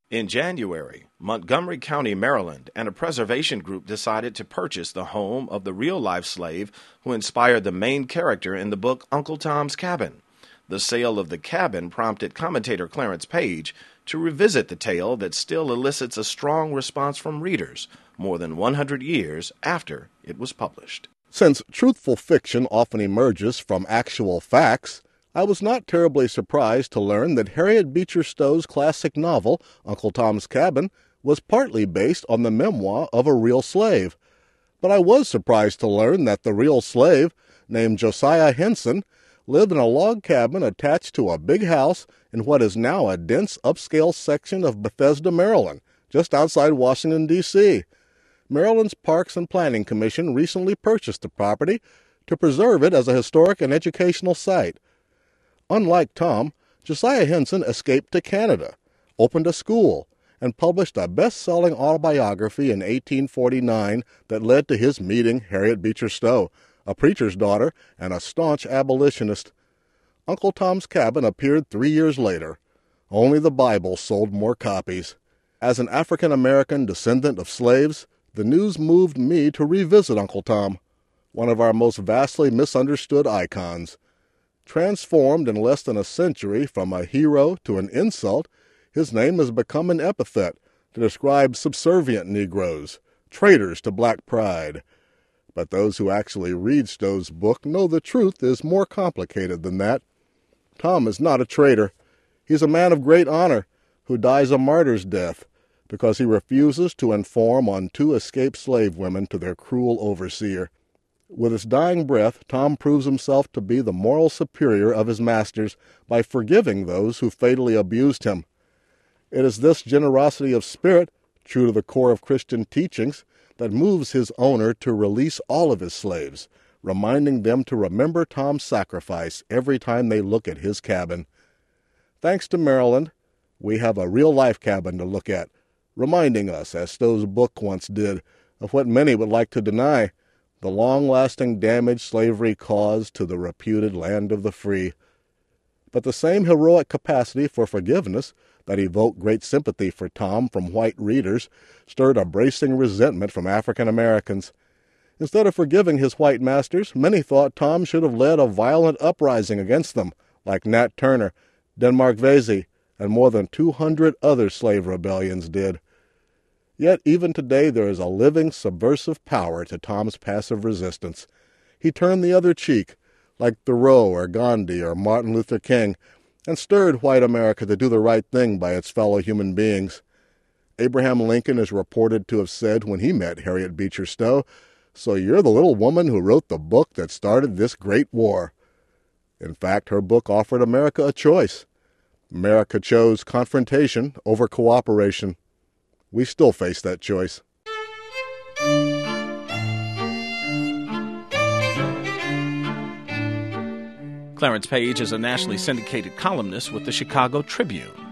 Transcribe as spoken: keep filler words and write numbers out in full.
In January, Montgomery County, Maryland, and a preservation group decided to purchase the home of the real-life slave who inspired the main character in the book Uncle Tom's Cabin. The sale of the cabin prompted commentator Clarence Page to revisit the tale that still elicits a strong response from readers more than one hundred years after it was published. Since truthful fiction often emerges from actual facts, I was not terribly surprised to learn that Harriet Beecher Stowe's classic novel, Uncle Tom's Cabin, was partly based on the memoir of a real slave. But I was surprised to learn that the real slave, named Josiah Henson, lived in a log cabin attached to a big house in what is now a dense upscale section of Bethesda, Maryland, just outside Washington, D C Maryland's Parks and Planning Commission recently purchased the property to preserve it as a historic and educational site. Unlike Tom, Josiah Henson escaped to Canada, opened a school, and published a best-selling autobiography in eighteen forty-nine that led to his meeting Harriet Beecher Stowe, a preacher's daughter and a staunch abolitionist. Uncle Tom's Cabin appeared three years later. Only the Bible sold more copies. As an African-American descendant of slaves, the news moved me to revisit Uncle Tom, one of our most vastly misunderstood icons. Transformed in less than a century from a hero to an insult, his name has become an epithet to describe subservient Negroes, traitors to black pride. But those who actually read Stowe's book know the truth is more complicated than that. Tom is not a traitor. He's a man of great honor who dies a martyr's death because he refuses to inform on two escaped slave women to their cruel overseer. With his dying breath, Tom proves himself to be the moral superior of his masters by forgiving those who fatally abused him. It is this generosity of spirit, true to the core of Christian teachings, that moves his owner to release all of his slaves, reminding them to remember Tom's sacrifice every time they look at his cabin. Thanks to Maryland, we have a real-life cabin to look at, reminding us, as Stowe's book once did, of what many would like to deny, the long-lasting damage slavery caused to the reputed land of the free. But the same heroic capacity for forgiveness that evoked great sympathy for Tom from white readers stirred a bracing resentment from African Americans. Instead of forgiving his white masters, many thought Tom should have led a violent uprising against them, like Nat Turner, Denmark Vesey, and more than two hundred other slave rebellions did. Yet even today there is a living, subversive power to Tom's passive resistance. He turned the other cheek, like Thoreau or Gandhi or Martin Luther King, and stirred white America to do the right thing by its fellow human beings. Abraham Lincoln is reported to have said when he met Harriet Beecher Stowe, "So you're the little woman who wrote the book that started this great war." In fact, her book offered America a choice. America chose confrontation over cooperation. We still face that choice. Clarence Page is a nationally syndicated columnist with the Chicago Tribune.